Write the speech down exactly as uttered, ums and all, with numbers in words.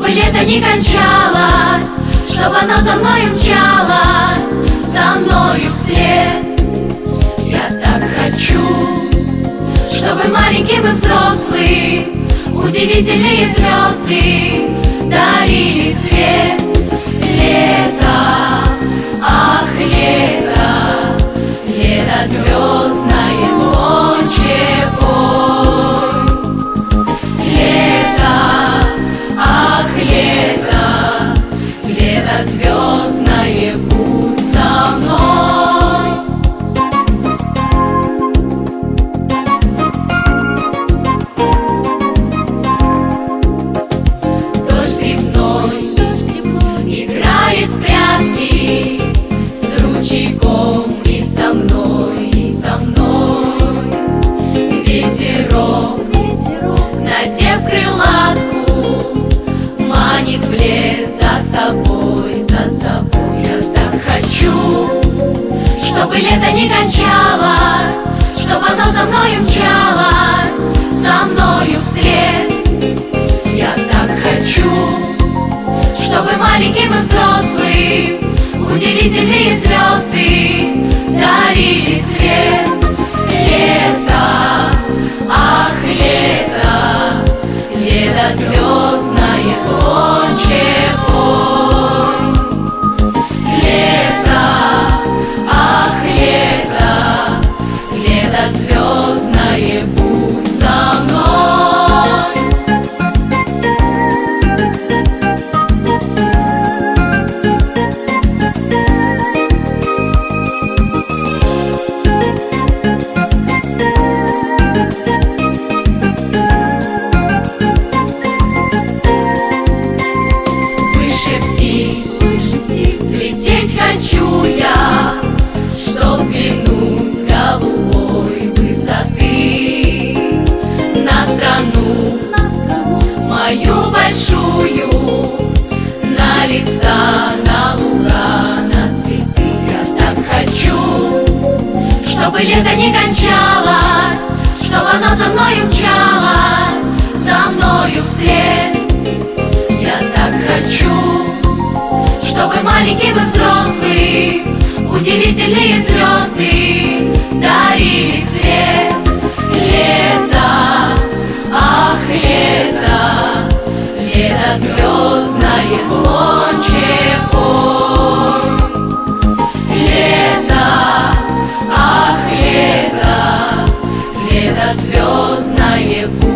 чтобы лето не кончалось, чтобы оно за мною мчалось, за мною вслед. Я так хочу, чтобы маленьким и взрослым удивительные звезды дарили свет. Лето, ах, лето, лето звездное, звонче пой. Лето, ах, лето, лето звездное, будь со мной. Дождь грибной играет в прятки с ручейком и со мной, и со мной. Ветерок, надев крылатку, манит в лес за собой, за собой. Я так хочу, чтобы лето не кончалось, чтобы оно за мною мчалось, за мною вслед. Я так хочу, чтобы маленьким и взрослым удивительные звезды дарили свет. Лето, ах, лето, лето звездное, звонче пой. Лето, ах, лето, лето звездное, будь со мной. Взлететь хочу я, чтоб взглянуть с голубой высоты на страну, на страну мою большую, на леса, на луга, на цветы. Я так хочу, чтобы лето не кончалось, чтобы оно за мною мчалось, за мною вслед. Я так хочу, чтобы маленьким и взрослым удивительные звезды дарили свет. Лето, ах, лето, лето звездное, звонче пой. Лето, ах, лето, лето звездное.